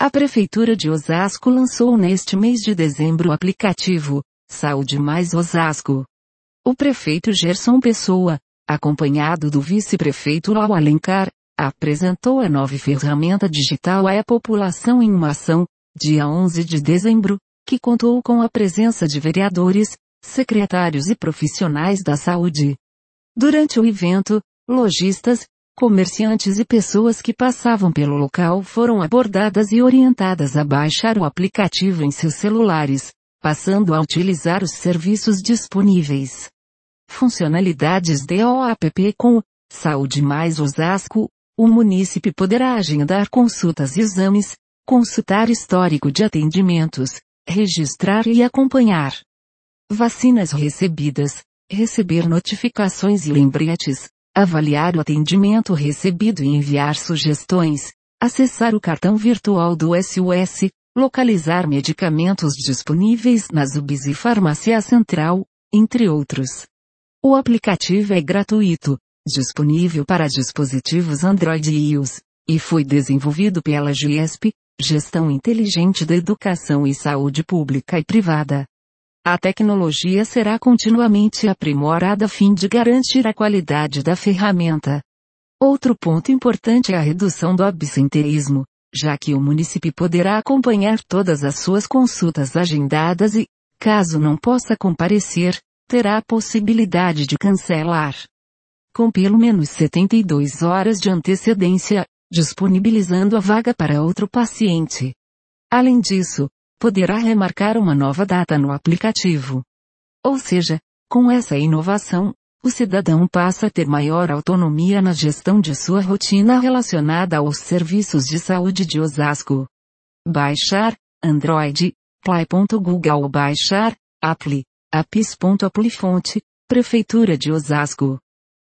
A Prefeitura de Osasco lançou neste mês de dezembro o aplicativo Saúde Mais Osasco. O prefeito Gerson Pessoa, acompanhado do vice-prefeito Lau Alencar, apresentou a nova ferramenta digital à população em uma ação, dia 11 de dezembro, que contou com a presença de vereadores, secretários e profissionais da saúde. Durante o evento, lojistas, comerciantes e pessoas que passavam pelo local foram abordadas e orientadas a baixar o aplicativo em seus celulares, passando a utilizar os serviços disponíveis. Funcionalidades do app com Saúde Mais Osasco, o munícipe poderá agendar consultas e exames, consultar histórico de atendimentos, registrar e acompanhar vacinas recebidas, receber notificações e lembretes, avaliar o atendimento recebido e enviar sugestões, acessar o cartão virtual do SUS, localizar medicamentos disponíveis nas UBS e Farmácia Central, entre outros. O aplicativo é gratuito, disponível para dispositivos Android e iOS, e foi desenvolvido pela GESP, Gestão Inteligente da Educação e Saúde Pública e Privada. A tecnologia será continuamente aprimorada a fim de garantir a qualidade da ferramenta. Outro ponto importante é a redução do absenteísmo, já que o munícipe poderá acompanhar todas as suas consultas agendadas e, caso não possa comparecer, terá a possibilidade de cancelar com pelo menos 72 horas de antecedência, disponibilizando a vaga para outro paciente. Além disso, poderá remarcar uma nova data no aplicativo. Ou seja, com essa inovação, o cidadão passa a ter maior autonomia na gestão de sua rotina relacionada aos serviços de saúde de Osasco. Baixar, Android, Play.Google. Baixar, Appli, apis.appli. Fonte, Prefeitura de Osasco.